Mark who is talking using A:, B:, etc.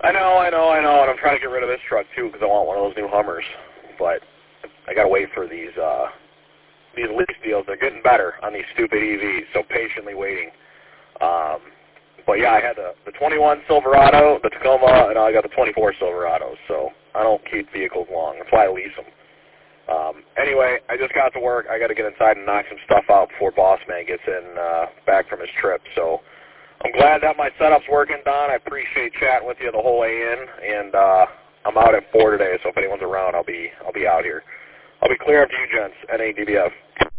A: I know, and I'm trying to get rid of this truck too because I want one of those new Hummers. But I gotta wait for these lease deals. They're getting better on these stupid EVs, so patiently waiting. But yeah, I had the 21 Silverado, the Tacoma, and I got the 24 Silverado. So I don't keep vehicles long. That's why I lease them. Anyway, I just got to work. I got to get inside and knock some stuff out before Boss Man gets in back from his trip. So I'm glad that my setup's working, Don. I appreciate chatting with you the whole way in, and I'm out at 4 today. So if anyone's around, I'll be out here. I'll be clear up to you, gents. NADBF.